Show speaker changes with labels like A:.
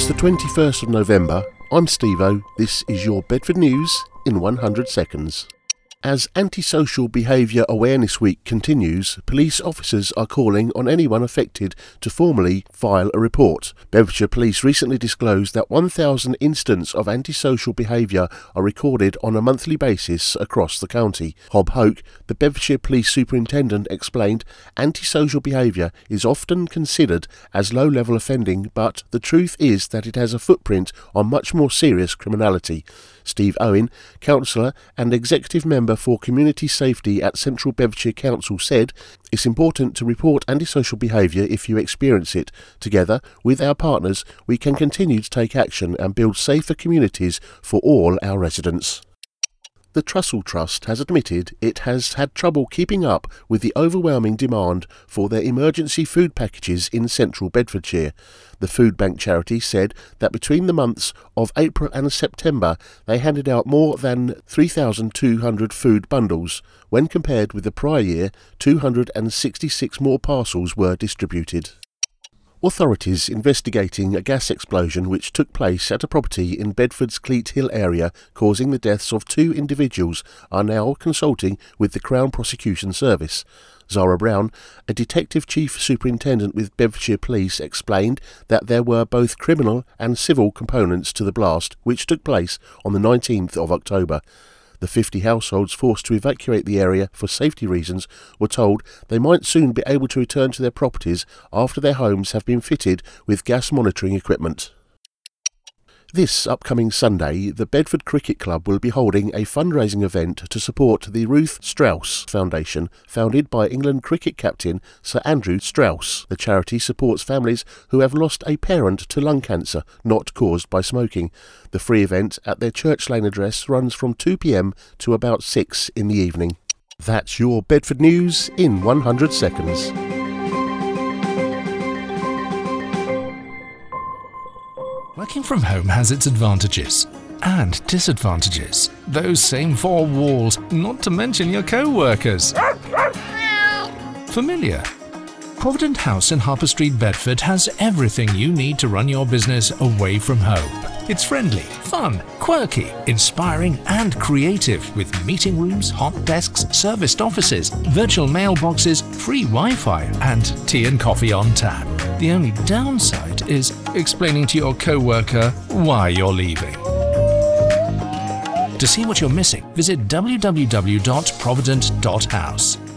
A: It's the 21st of November. I'm Steve-O. This is your Bedford News in 100 seconds. As Antisocial Behaviour Awareness Week continues, police officers are calling on anyone affected to formally file a report. Bedfordshire Police recently disclosed that 1,000 incidents of antisocial behaviour are recorded on a monthly basis across the county. Hob Hoke, the Bedfordshire Police Superintendent, explained antisocial behaviour is often considered as low-level offending, but the truth is that it has a footprint on much more serious criminality. Steve Owen, councillor and executive member for community safety at Central Bedfordshire Council, said, "It's important to report antisocial behaviour if you experience it. Together with our partners, we can continue to take action and build safer communities for all our residents." The Trussell Trust has admitted it has had trouble keeping up with the overwhelming demand for their emergency food packages in central Bedfordshire. The Food Bank charity said that between the months of April and September they handed out more than 3,200 food bundles. When compared with the prior year, 266 more parcels were distributed. Authorities investigating a gas explosion which took place at a property in Bedford's Cleat Hill area, causing the deaths of 2 individuals, are now consulting with the Crown Prosecution Service. Zara Brown, a Detective Chief Superintendent with Bedfordshire Police, explained that there were both criminal and civil components to the blast, which took place on the 19th of October. The 50 households forced to evacuate the area for safety reasons were told they might soon be able to return to their properties after their homes have been fitted with gas monitoring equipment. This upcoming Sunday, the Bedford Cricket Club will be holding a fundraising event to support the Ruth Strauss Foundation, founded by England cricket captain Sir Andrew Strauss. The charity supports families who have lost a parent to lung cancer not caused by smoking. The free event at their Church Lane address runs from 2 p.m. to about 6 in the evening. That's your Bedford News in 100 seconds.
B: Working from home has its advantages and disadvantages. Those same 4 walls, not to mention your co-workers. Familiar? Provident House in Harper Street, Bedford has everything you need to run your business away from home. It's friendly, fun, quirky, inspiring and creative, with meeting rooms, hot desks, serviced offices, virtual mailboxes, free Wi-Fi and tea and coffee on tap. The only downside is explaining to your co-worker why you're leaving. To see what you're missing, visit www.provident.house.